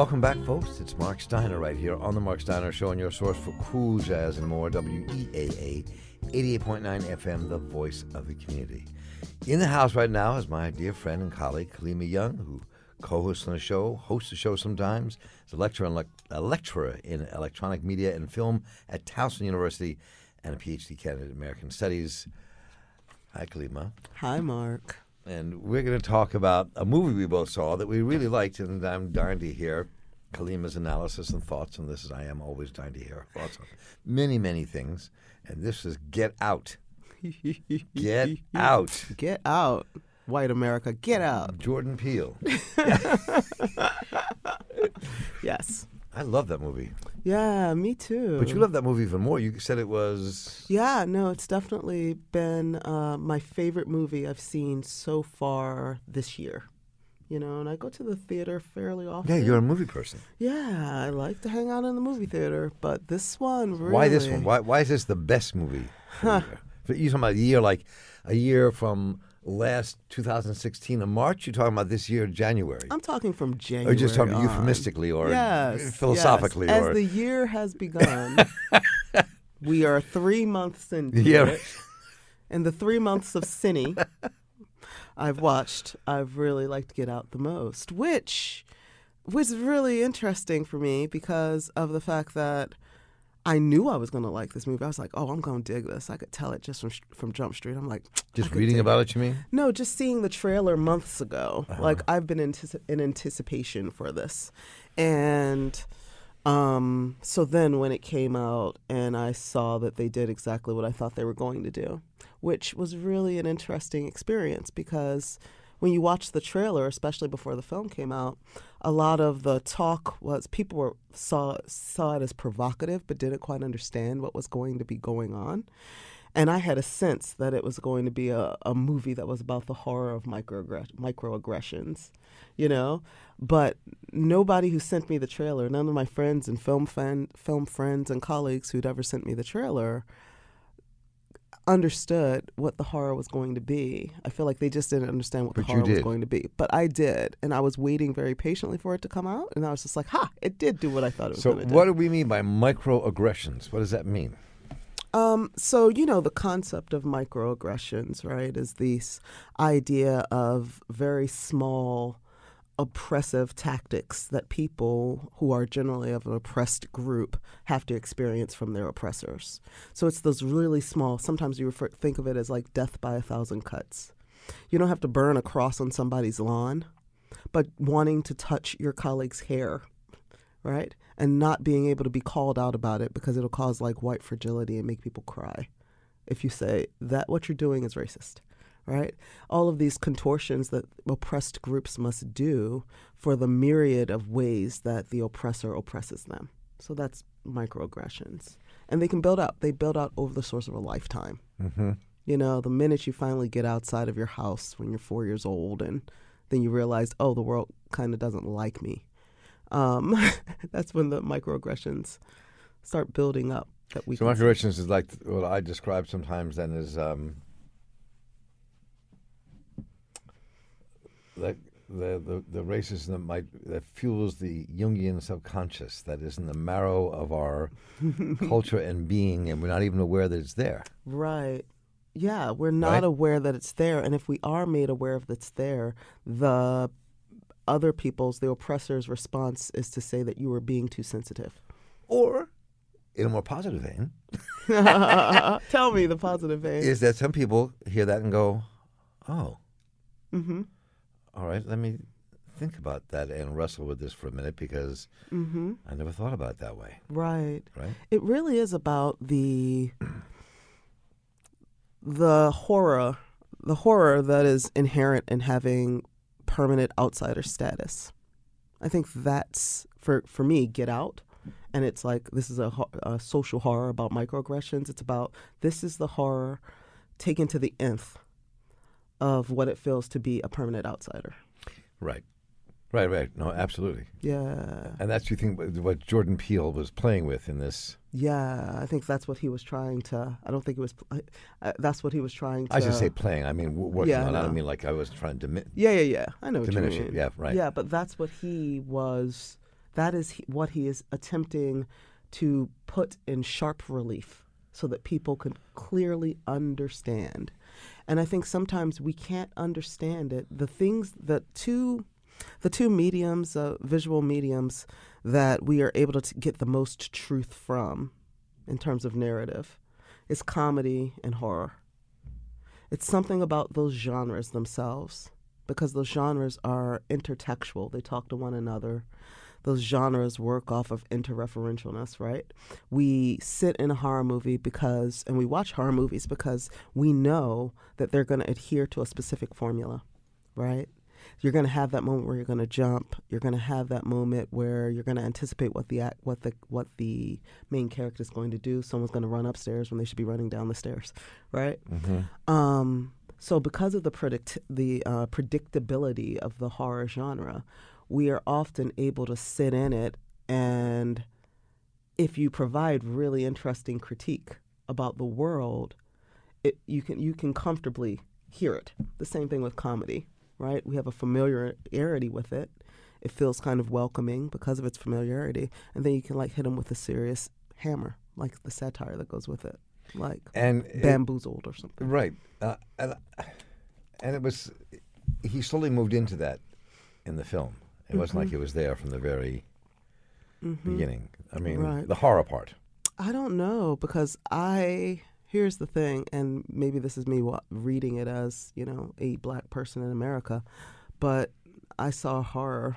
Welcome back, folks. It's Mark Steiner right here on The Mark Steiner Show, and your source for cool jazz and more, WEAA 88.9 FM, the voice of the community. In the house right now is my dear friend and colleague, Khalima Young, who co-hosts on the show, hosts the show sometimes, is a lecturer in electronic media and film at Towson University, and a PhD candidate in American Studies. Hi, Khalima. Hi, Mark. And we're going to talk about a movie we both saw that we really liked, and I'm dying to hear Khalima's analysis and thoughts on this, as I am always dying to hear thoughts on many, many things. And this is Get Out. Get Out. Get out. White America, get out. Jordan Peele. Yes. I love that movie. Yeah, me too. But you love that movie even more. You said it was... Yeah, no, it's definitely been my favorite movie I've seen so far this year. You know, and I go to the theater fairly often. Yeah, you're a movie person. Yeah, I like to hang out in the movie theater, but this one really... Why this one? Why is this the best movie? You're talking about a year, like a year from last 2016 in March? You're talking about this year, January? I'm talking from January. Or you're just talking on. euphemistically or yes, philosophically? Yes. Or... As the year has begun, we are 3 months into it. In the 3 months of cine I've really liked Get Out the most, which was really interesting for me because of the fact that I knew I was going to like this movie. I was like, oh, I'm going to dig this. I could tell it just from Jump Street. I'm like, just reading about it, you mean? No, just seeing the trailer months ago. Like, I've been in anticipation for this. And so then when it came out and I saw that they did exactly what I thought they were going to do, which was really an interesting experience because when you watch the trailer, especially before the film came out, a lot of the talk was people saw it as provocative but didn't quite understand what was going to be going on. And I had a sense that it was going to be a movie that was about the horror of microaggressions, you know? But nobody who sent me the trailer, none of my friends and film friends and colleagues who'd ever sent me the trailer understood what the horror was going to be. I feel like they just didn't understand what the horror was going to be. But I did, and I was waiting very patiently for it to come out, and I was just like, it did do what I thought it was going to do. So what do we mean by microaggressions? What does that mean? So, you know, the concept of microaggressions, right, is this idea of very small oppressive tactics that people who are generally of an oppressed group have to experience from their oppressors. So it's those really small, sometimes you think of it as like death by 1,000 cuts. You don't have to burn a cross on somebody's lawn, but wanting to touch your colleague's hair, right? And not being able to be called out about it because it'll cause like white fragility and make people cry if you say that what you're doing is racist. Right? All of these contortions that oppressed groups must do for the myriad of ways that the oppressor oppresses them. So that's microaggressions. And they can build out. They build out over the course of a lifetime. Mm-hmm. You know, the minute you finally get outside of your house when you're 4 years old and then you realize, oh, the world kind of doesn't like me. That's when the microaggressions start building up. So microaggressions is like what I describe sometimes then as... the racism that fuels the Jungian subconscious that is in the marrow of our culture and being, and we're not even aware that it's there. Right. Yeah, we're not aware that it's there, and if we are made aware of that it's there, the oppressor's response is to say that you were being too sensitive. Or, in a more positive vein, tell me the positive vein is that some people hear that and go, "Oh." Mm-hmm. All right, let me think about that and wrestle with this for a minute because I never thought about it that way. Right. Right. It really is about the horror that is inherent in having permanent outsider status. I think that's, for me, Get Out. And it's like, this is a social horror about microaggressions. It's about, this is the horror taken to the nth of what it feels to be a permanent outsider. Right. No, absolutely. Yeah. And that's, you think, what Jordan Peele was playing with in this. Yeah, I think that's what he was trying to, I don't think it was, that's what he was trying to. I should say playing, I mean working on it. No. I don't mean like I was trying to Yeah. I know what you mean. it. Yeah, right. Yeah, but that's what he was That is what he is attempting to put in sharp relief so that people can clearly understand. And I think sometimes we can't understand it. The two mediums, visual mediums, that we are able to get the most truth from in terms of narrative is comedy and horror. It's something about those genres themselves, because those genres are intertextual. They talk to one another. Those genres work off of interreferentialness, right? We sit in a horror movie and we watch horror movies because we know that they're going to adhere to a specific formula, right? You're going to have that moment where you're going to jump. You're going to have that moment where you're going to anticipate what the main character is going to do. Someone's going to run upstairs when they should be running down the stairs, right? Mm-hmm. So because of the predictability of the horror genre, we are often able to sit in it, and if you provide really interesting critique about the world, you can comfortably hear it. The same thing with comedy, right? We have a familiarity with it. It feels kind of welcoming because of its familiarity, and then you can hit them with a serious hammer, like the satire that goes with it, like Bamboozled or something. Right, and it was, he slowly moved into that in the film. It wasn't like he was there from the very beginning. I mean, the horror part. I don't know, because here's the thing, and maybe this is me reading it as, a black person in America, but I saw horror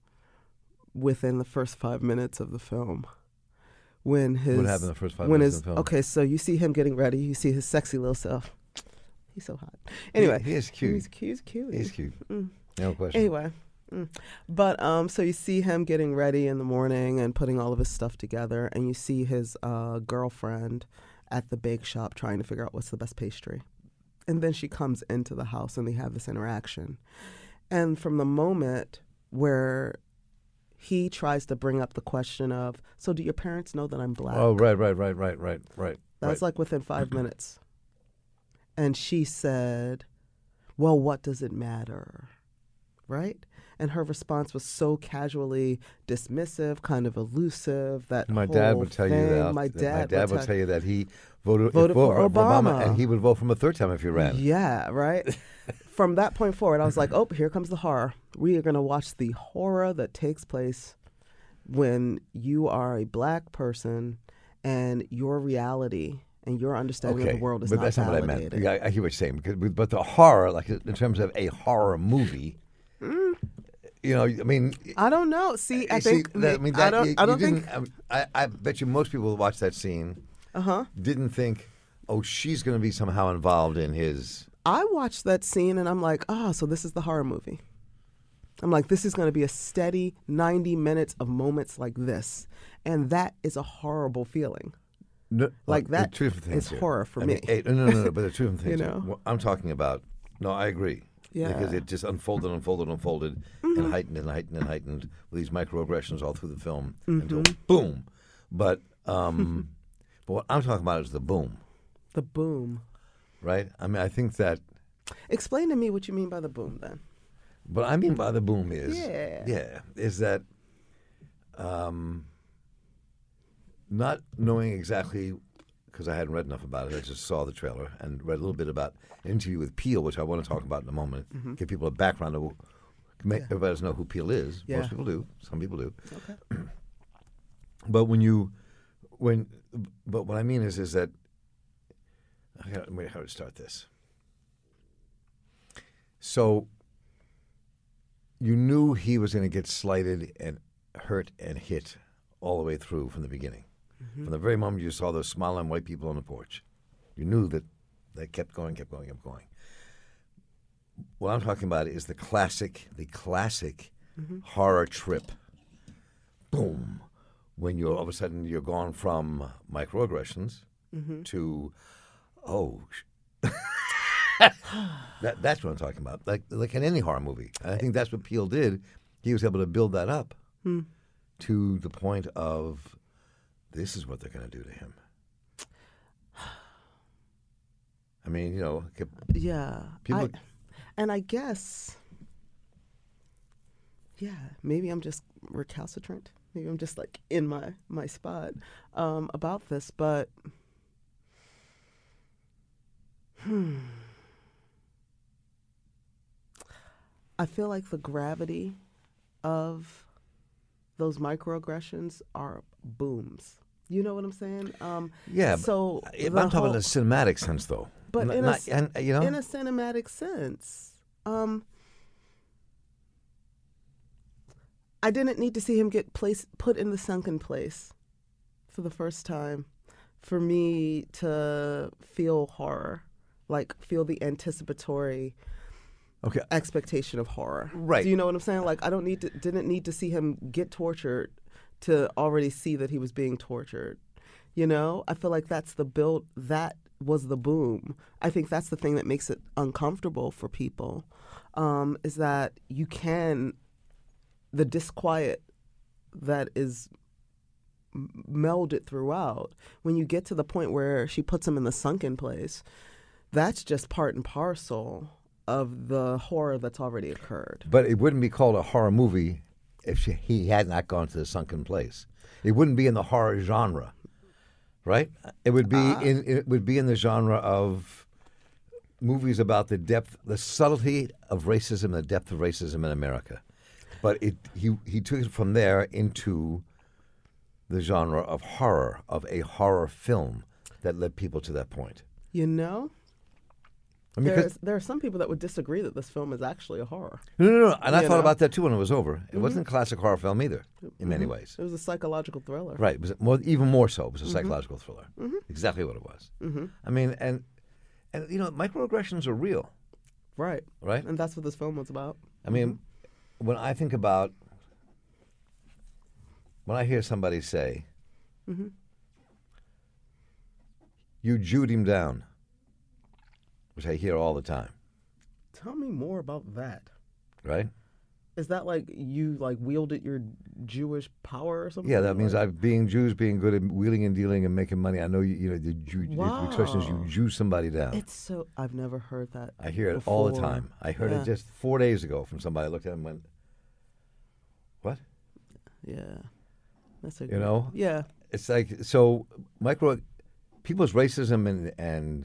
within the first 5 minutes of the film. What happened in the first 5 minutes of the film? Okay, so you see him getting ready. You see his sexy little self. He's so hot. Anyway. He is cute. He's cute. He's cute. No question. Anyway. But so you see him getting ready in the morning and putting all of his stuff together, and you see his girlfriend at the bake shop trying to figure out what's the best pastry. And then she comes into the house and they have this interaction. And from the moment where he tries to bring up the question of, so do your parents know that I'm black? Oh, right. That's like within 5 minutes. And she said, well, what does it matter? Right? And her response was so casually dismissive, kind of elusive. My dad would tell you that. My dad would tell you that he voted for Obama, and he would vote for him a third time if he ran. Yeah, right. From that point forward, I was like, oh, here comes the horror. We are going to watch the horror that takes place when you are a black person and your reality and your understanding of the world is not validated. But that's not what I meant. Yeah, I hear what you're saying. But the horror, like in terms of a horror movie, I don't know. See, I bet you most people who watch that scene didn't think, oh, she's going to be somehow involved in his. I watched that scene and I'm like, so this is the horror movie. I'm like, this is going to be a steady 90 minutes of moments like this. And that is a horrible feeling. No, that is horror for me. No, but the truth of things. I'm talking about, I agree. Yeah. Because it just unfolded, and heightened with these microaggressions all through the film until boom. But what I'm talking about is the boom. The boom. Right? I mean, I think that. Explain to me what you mean by the boom, then. What I mean by the boom is is that not knowing exactly, because I hadn't read enough about it. I just saw the trailer and read a little bit about an interview with Peele, which I want to talk about in a moment. Give people a background of everybody doesn't know who Peele is. Yeah. Most people do. Some people do. Okay. But but what I mean is that how to start this. So you knew he was going to get slighted and hurt and hit all the way through from the beginning. From the very moment you saw those smiling white people on the porch, you knew that they kept going. What I'm talking about is the classic horror trip. Boom. When all of a sudden you're gone from microaggressions to, that's what I'm talking about. Like in any horror movie. And I think that's what Peele did. He was able to build that up to the point of, this is what they're going to do to him. I mean, people. I guess, maybe I'm just recalcitrant. maybe I'm just like in my spot about this, but I feel like the gravity of those microaggressions are booms. You know what I'm saying? Yeah. So I'm talking in a cinematic sense, though. but N- in not- a, and, you know, in a cinematic sense, I didn't need to see him get put in the sunken place for the first time for me to feel horror, like feel the anticipatory okay. expectation of horror. Right. Do you know what I'm saying? Like didn't need to see him get tortured to already see that he was being tortured. You know? I feel like that's the build, that was the boom. I think that's the thing that makes it uncomfortable for people, is that the disquiet that is melded throughout, when you get to the point where she puts him in the sunken place, that's just part and parcel of the horror that's already occurred. But it wouldn't be called a horror movie if he had not gone to the sunken place. It wouldn't be in the horror genre, right? It would be in the genre of movies about the subtlety of racism, the depth of racism in America. But he took it from there into the genre of horror, of a horror film that led people to that point. You know? I mean, There are some people that would disagree that this film is actually a horror. no. And I You thought know? about that too when it was over. It wasn't a classic horror film either, in many ways. It was a psychological thriller. Right. It was even more so. It was a psychological thriller. Exactly what it was. I mean, and you know, microaggressions are real, Right. right? And that's what this film was about. I mean, when I think about, when I hear somebody say, you Jewed him down, which I hear all the time, Tell me more about that. right? Is that like you wielded your Jewish power or something? Yeah, that means Like- being Jews, being good at wheeling and dealing and making money. I know the expression is you Wow. Jew somebody down. It's so, I've never heard that. I hear it all the before. time. I heard Yeah. it just 4 days ago from somebody. I looked at him and went, what? Yeah. That's a You know? Yeah. It's like, so people's racism and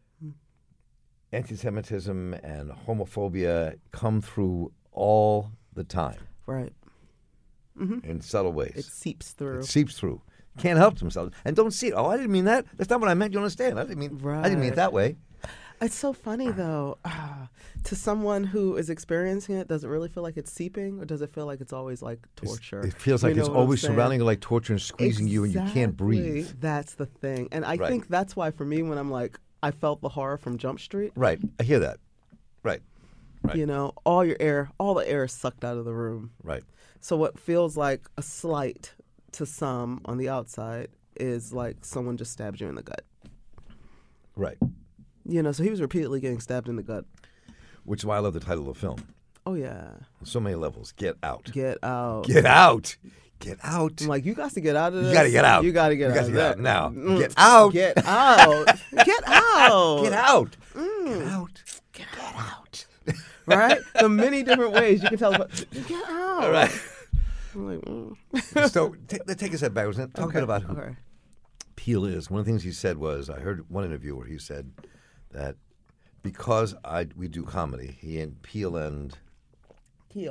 anti-Semitism and homophobia come through all the time Right. in subtle ways. It seeps through. It seeps through. Can't help themselves. And don't see it. Oh, I didn't mean that. That's not what I meant. You understand? I didn't mean it Right. that way. It's so funny though. To someone who is experiencing it, does it really feel like it's seeping, or does it feel like it's always like torture? It feels You like know it's what I'm always saying? surrounding you like torture and squeezing you and you can't breathe. Exactly. That's the thing. And I Right. think that's why for me when I'm like, I felt the horror from Jump Street. Right. I hear that. Right. Right. You know, all the air is sucked out of the room. Right. So what feels like a slight to some on the outside is like someone just stabbed you in the gut. Right. You know, so he was repeatedly getting stabbed in the gut. Which is why I love the title of the film. Oh yeah. On so many levels. Get out. Get out. Get out. Get out. I'm like, you got to get out of this. You got to get out. You got to get You out. got to of get out that. now. Mm. Get out. Get out. Get out. Get out. Mm. Get out. Get out. Right? The many different ways you can tell. Get out. All right. I'm like, So let's take a step back. Talking about who Okay. Peele is. One of the things he said was, I heard one interview where he said that because we do comedy, he and Peele and Key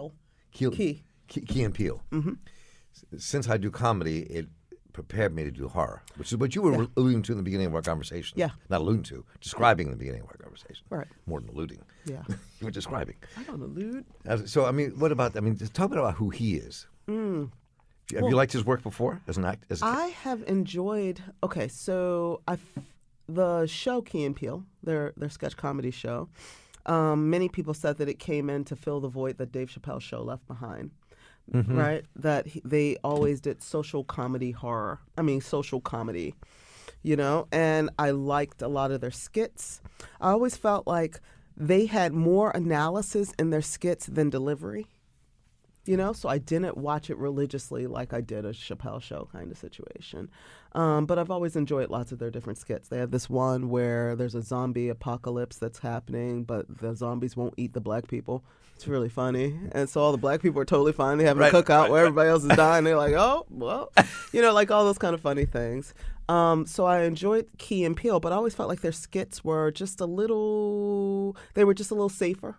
and Peele. Mm-hmm. Since I do comedy, it prepared me to do horror, which is what you were alluding to in the beginning of our conversation. Yeah. Not alluding to, describing in the beginning of our conversation. Right. More than alluding. Yeah. You were describing. I don't allude. So, I mean, just talk about who he is. Have you liked his work before as an actor? I have enjoyed. Okay, so the show Key and Peele, their sketch comedy show. Many people said that it came in to fill the void that Dave Chappelle's show left behind. Right? That they always did social comedy, you know? And I liked a lot of their skits. I always felt like they had more analysis in their skits than delivery. So I didn't watch it religiously like I did a Chappelle Show kind of situation. But I've always enjoyed lots of their different skits. They have this one where there's a zombie apocalypse that's happening, but the zombies won't eat the black people. It's really funny. And so all the black people are totally fine. They have a cookout where everybody else is dying. They're like, oh, well, like all those kind of funny things. So I enjoyed Key and Peele, but I always felt like their skits were just a little safer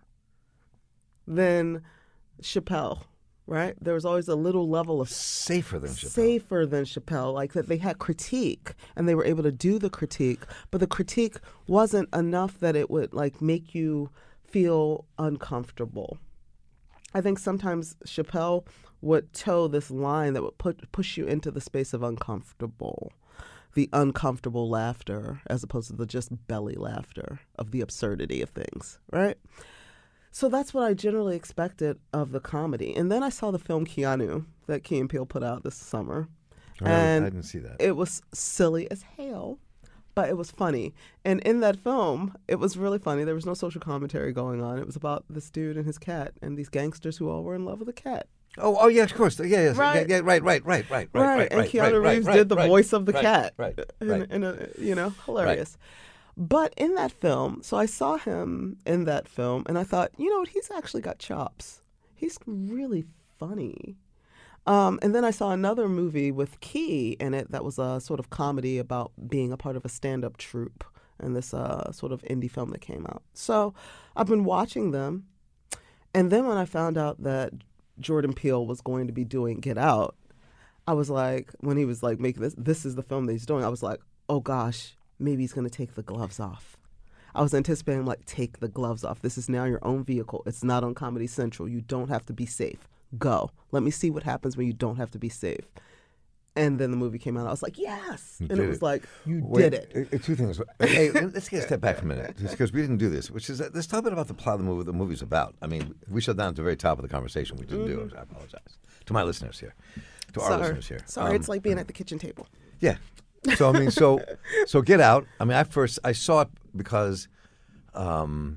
than Chappelle. Right? There was always a little level of safer than Chappelle, like that they had critique and they were able to do the critique, but the critique wasn't enough that it would like make you feel uncomfortable. I think sometimes Chappelle would toe this line that would push you into the space of uncomfortable, the uncomfortable laughter as opposed to the just belly laughter of the absurdity of things, right? So that's what I generally expected of the comedy. And then I saw the film Keanu that Key and Peele put out this summer. And I didn't see that. It was silly as hell, but it was funny. And in that film, it was really funny. There was no social commentary going on. It was about this dude and his cat and these gangsters who all were in love with the cat. Oh, yeah, of course. Yeah, yes. Right. Yeah, right. And Keanu Reeves did the voice of the cat. Right. Hilarious. Right. But in that film, so I saw him in that film, and I thought, he's actually got chops. He's really funny. And then I saw another movie with Key in it that was a sort of comedy about being a part of a stand-up troupe, and this sort of indie film that came out. So I've been watching them, and then when I found out that Jordan Peele was going to be doing Get Out, I was like, when he was like making this is the film that he's doing, I was like, oh gosh, maybe he's going to take the gloves off. I was anticipating, like, take the gloves off. This is now your own vehicle. It's not on Comedy Central. You don't have to be safe. Go. Let me see what happens when you don't have to be safe. And then the movie came out. I was like, yes. And it was like, you did it. Two things. Hey, let's get a step back for a minute, because we didn't do this, which is, let's talk a bit about the plot of the movie, what the movie's about. I mean, we shut down at the very top of the conversation. We didn't do it. I apologize. To my listeners here. Our listeners here. Sorry, it's like being at the kitchen table. Yeah. So I mean, so Get Out. I mean, I saw it because when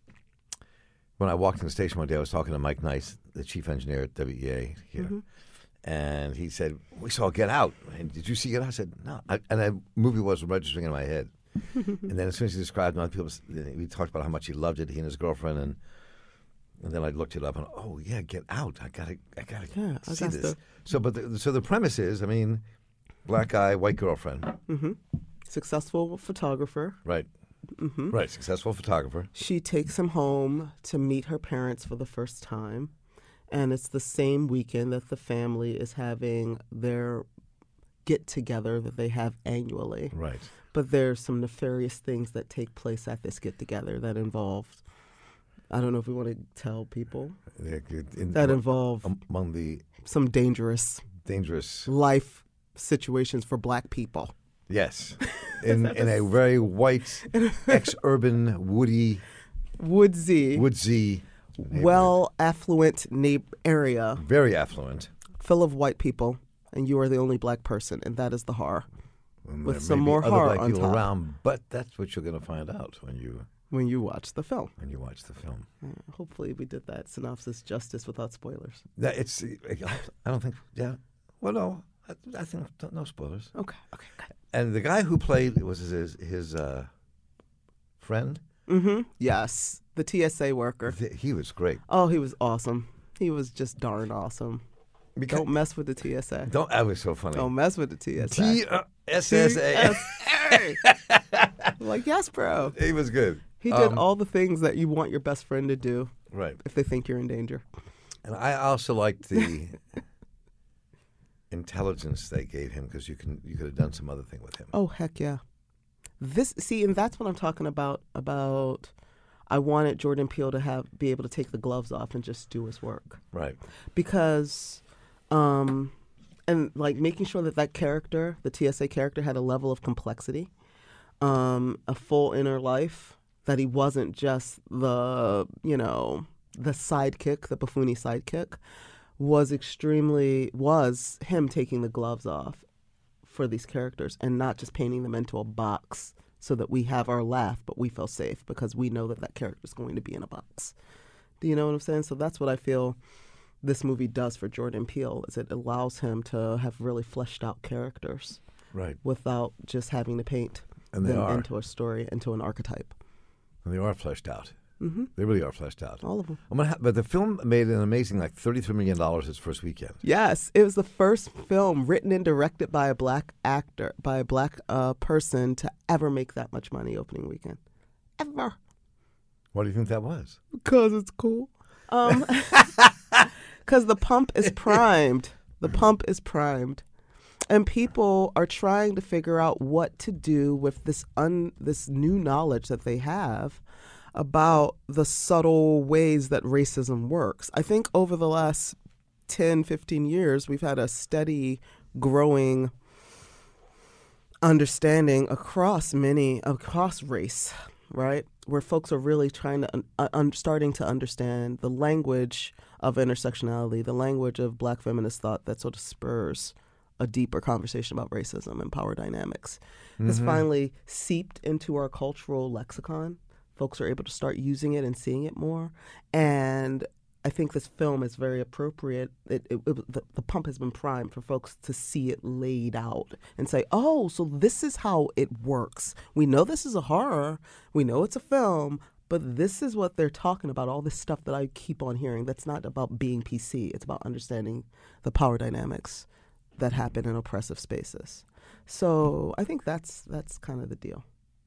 I walked in the station one day, I was talking to Mike Nice, the chief engineer at WEA here, and he said, "We saw Get Out. And did you see it?" I said, "No." And the movie wasn't registering in my head. And then as soon as he described it, other people, we talked about how much he loved it, he and his girlfriend, and then I looked it up and oh yeah, Get Out. I gotta see this. So the premise is, I mean, black guy, white girlfriend. Mm-hmm. Successful photographer. Right. Mm-hmm. Right, successful photographer. She takes him home to meet her parents for the first time. And it's the same weekend that the family is having their get-together that they have annually. Right. But there's some nefarious things that take place at this get-together that involve, I don't know if we want to tell people, that involve among the some dangerous life situations for black people. Yes, in a very white, ex-urban, woodsy, well-affluent area. Very affluent. Full of white people, and you are the only black person, and that is the horror. With some more other horror black on people top. Around, but that's what you're going to find out when you watch the film. Hopefully we did that synopsis justice without spoilers. I don't think, yeah. Well, no, I think no spoilers. Okay, good. And the guy who played was his friend? Mm-hmm. Yes, the TSA worker. He was great. Oh, he was awesome. He was just darn awesome. Don't mess with the TSA. That was so funny. Don't mess with the TSA. TSA. Like, yes, bro. He was good. He did all the things that you want your best friend to do. Right. If they think you're in danger. And I also liked the intelligence they gave him, because you could have done some other thing with him. Oh, heck yeah. And that's what I'm talking about I wanted Jordan Peele to be able to take the gloves off and just do his work. Right. Because and like making sure that character, the TSA character, had a level of complexity, a full inner life, that he wasn't just the sidekick, the buffoony sidekick, was him taking the gloves off for these characters and not just painting them into a box so that we have our laugh, but we feel safe because we know that character is going to be in a box. Do you know what I'm saying? So that's what I feel this movie does for Jordan Peele is it allows him to have really fleshed out characters Right. without just having to paint And they them are. into a story, into an archetype. And they are fleshed out. Mm-hmm. They really are fleshed out. All of them. But the film made an amazing, like, $33 million its first weekend. Yes, it was the first film written and directed by a black actor, by a black person to ever make that much money opening weekend. Ever. Why do you think that was? Because it's cool. Because the pump is primed. The pump is primed. And people are trying to figure out what to do with this new knowledge that they have about the subtle ways that racism works. I think over the last 10, 15 years, we've had a steady growing understanding across race, right? Where folks are really trying to, starting to understand the language of intersectionality, the language of black feminist thought that sort of spurs a deeper conversation about racism and power dynamics. Has finally seeped into our cultural lexicon. Folks are able to start using it and seeing it more. And I think this film is very appropriate. The pump has been primed for folks to see it laid out and say, oh, so this is how it works. We know this is a horror. We know it's a film. But this is what they're talking about, all this stuff that I keep on hearing. That's not about being PC. It's about understanding the power dynamics that happen in oppressive spaces. So I think that's kind of the deal.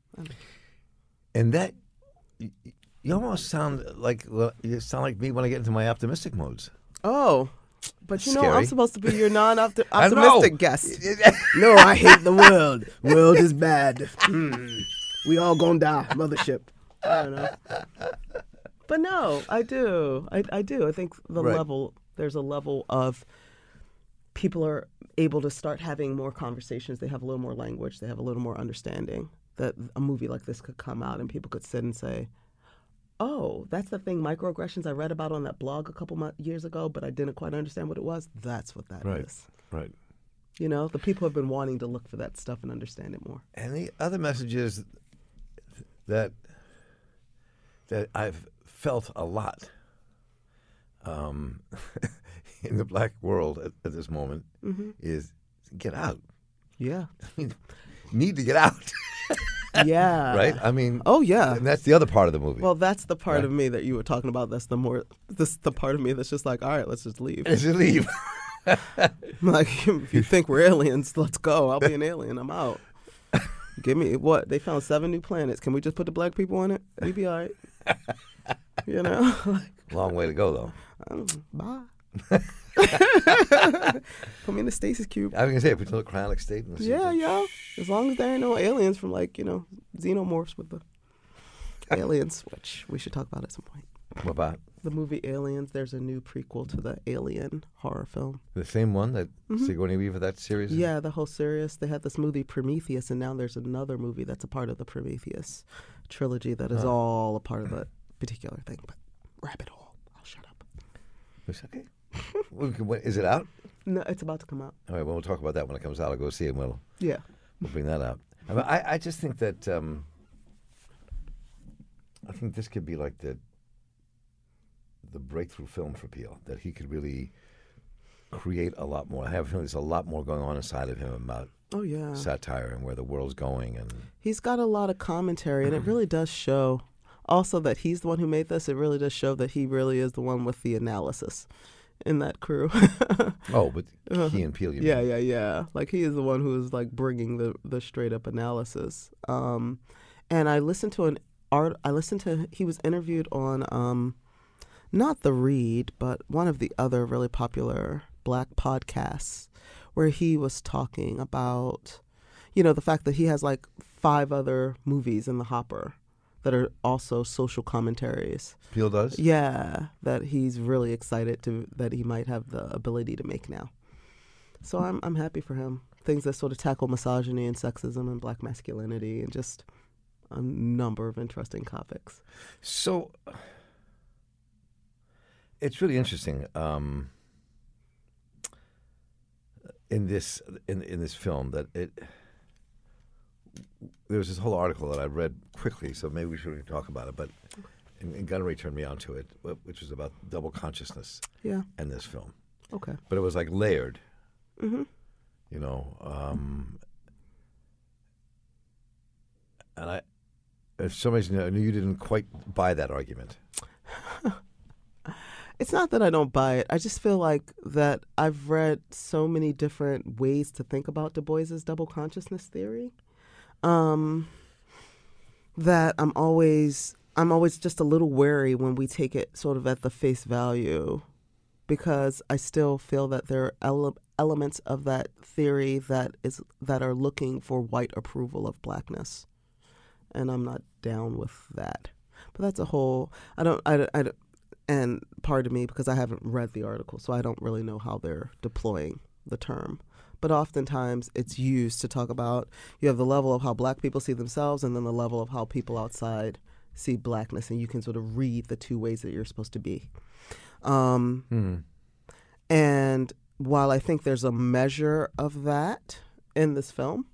And that, you almost sound like me when I get into my optimistic modes. Oh, but you know, Scary. I'm supposed to be your I know. non-optimistic guest. No, I hate the world. World is bad. We all gonna die. Mothership. I don't know. But no, I do. I do. I think there's a level of people are able to start having more conversations. They have a little more language. They have a little more understanding that a movie like this could come out and people could sit and say, oh, that's the thing, microaggressions I read about on that blog a couple years ago, but I didn't quite understand what it was. That's what that is. Right. You know, the people have been wanting to look for that stuff and understand it more. And the other message is that I've felt a lot in the black world at this moment is get out. Yeah. I mean, need to get out. Yeah. Right? I mean, oh, yeah. and that's the other part of the movie. Well, that's the part of me that you were talking about. That's the part of me that's just like, all right, let's just leave. Let's just leave. Like, if you think we're aliens, let's go. I'll be an alien. I'm out. Give me what? They found 7 new planets. Can we just put the black people on it? We'd be all right. You know? Long way to go, though. Bye. Put me in the stasis cube. I was going to say, put the cryonic state. In the Yeah. As long as there ain't no aliens from, like, you know, xenomorphs with the aliens, which we should talk about at some point. What about? The movie Aliens. There's a new prequel to the Alien horror film. The same one that Sigourney Weaver, that series? Yeah, the whole series. They had this movie Prometheus, and now there's another movie that's a part of the Prometheus trilogy that is all a part of that particular thing. But rabbit hole. I'll shut up. It's okay. Is it out? No, it's about to come out. All right, well, we'll talk about that when it comes out. I'll go see it and we'll bring that out. I just think that I think this could be like the breakthrough film for Peele, that he could really create a lot more. I have a feeling there's a lot more going on inside of him about satire and where the world's going. And he's got a lot of commentary, and it really does show also that he's the one who made this. It really does show that he really is the one with the analysis in that crew. Oh, but he and Peele. Yeah. Like, he is the one who is like bringing the straight up analysis. And I listened to he was interviewed on not The Read, but one of the other really popular black podcasts, where he was talking about, you know, the fact that he has like 5 other movies in the hopper that are also social commentaries. Peele does? Yeah, that he's really excited that he might have the ability to make now. So I'm happy for him. Things that sort of tackle misogyny and sexism and black masculinity and just a number of interesting topics. So it's really interesting in this film that there was this whole article that I read quickly, so maybe we should talk about it. But and Gunnery turned me onto it, which was about double consciousness. Yeah. In this film. Okay. But it was like layered. Mm-hmm. You know, and for some reason, I knew you didn't quite buy that argument. It's not that I don't buy it. I just feel like that I've read so many different ways to think about Du Bois's double consciousness theory, that I'm always just a little wary when we take it sort of at the face value, because I still feel that there are elements of that theory that are looking for white approval of blackness, and I'm not down with that. But that's a whole. I don't. And pardon me, because I haven't read the article, so I don't really know how they're deploying the term. But oftentimes it's used to talk about, you have the level of how black people see themselves and then the level of how people outside see blackness, and you can sort of read the two ways that you're supposed to be. And while I think there's a measure of that in this film,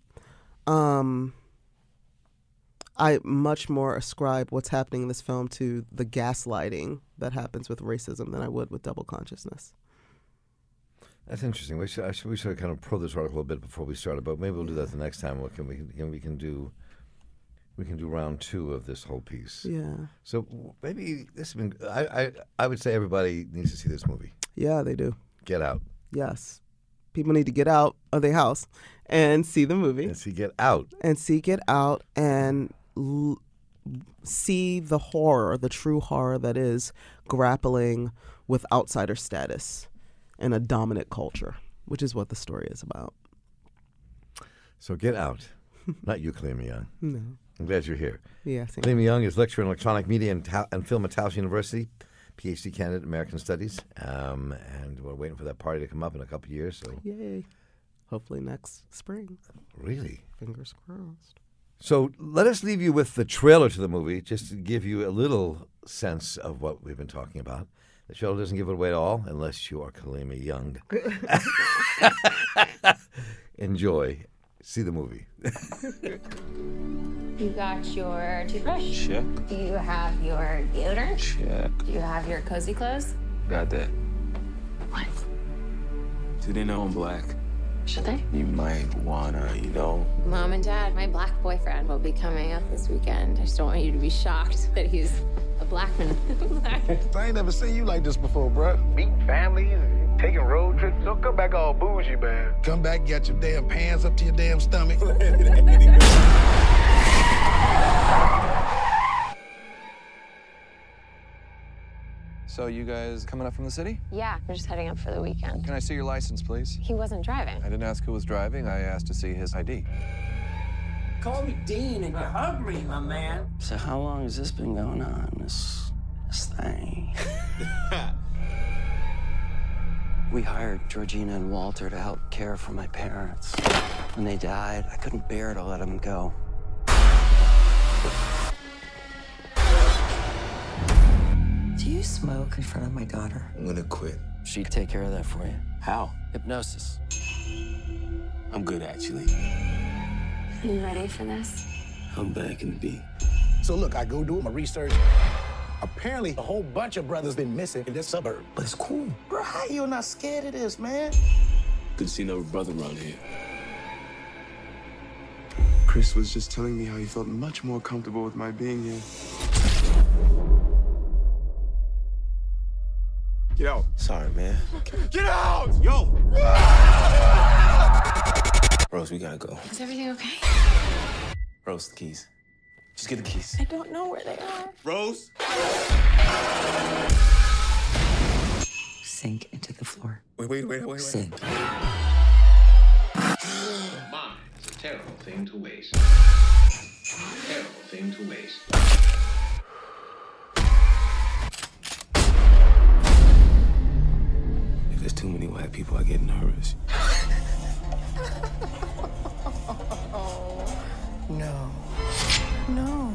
I much more ascribe what's happening in this film to the gaslighting that happens with racism than I would with double consciousness. That's interesting. We should kind of probe this article a bit before we started, but maybe we'll do that the next time. We can do round 2 of this whole piece. Yeah. So maybe this has been. I would say everybody needs to see this movie. Yeah, they do. Get Out. Yes. People need to get out of their house and see the movie. And see Get Out. And see Get Out and see the horror, the true horror that is grappling with outsider status in a dominant culture, which is what the story is about. So Get Out. Not you, Kalima Young. No. I'm glad you're here. Yeah. Kalima Young is lecturer in electronic media and film at Taos University, PhD candidate in American Studies, and we're waiting for that party to come up in a couple of years. So yay. Hopefully next spring. Really? Fingers crossed. So let us leave you with the trailer to the movie, just to give you a little sense of what we've been talking about. The trailer doesn't give it away at all, unless you are Kalima Young. Enjoy. See the movie. You got your toothbrush? Check. Do you have your deodorant? Check. Do you have your cozy clothes? Got that. What? Do they know I'm black? Should they? You might wanna, Mom and Dad, my black boyfriend will be coming up this weekend. I just don't want you to be shocked that he's a black man. I ain't never seen you like this before, bruh. Meeting families and taking road trips. Don't come back all bougie, man. Come back, get your damn pants up to your damn stomach. So you guys coming up from the city? Yeah, we're just heading up for the weekend. Can I see your license, please? He wasn't driving. I didn't ask who was driving. I asked to see his ID. Call me Dean and you hug me, my man. So how long has this been going on, this thing? We hired Georgina and Walter to help care for my parents. When they died, I couldn't bear to let them go. Do you smoke in front of my daughter? I'm gonna quit. She'd take care of that for you. How? Hypnosis. I'm good, actually. You ready for this? I'm back in the beat. So look, I go do my research. Apparently, a whole bunch of brothers been missing in this suburb. But it's cool. Bro, how you not scared of this, man? Good to see another brother around here. Chris was just telling me how he felt much more comfortable with my being here. Get out. Sorry, man. Get out! Yo! Rose, we gotta go. Is everything okay? Rose, the keys. Just get the keys. I don't know where they are. Rose? Sink into the floor. Wait. Sink. Mine is a terrible thing to waste. Terrible thing to waste. If there's too many white people, I get nervous. No. No.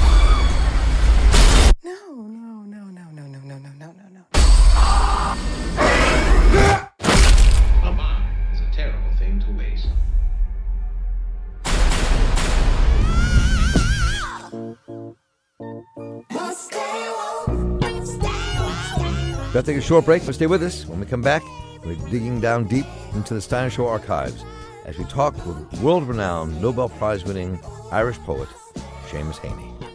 Mine is a terrible thing to waste. Must stay Got to take a short break, but stay with us. When we come back, we're digging down deep into the Steiner Show archives as we talk with world-renowned Nobel Prize-winning Irish poet Seamus Heaney.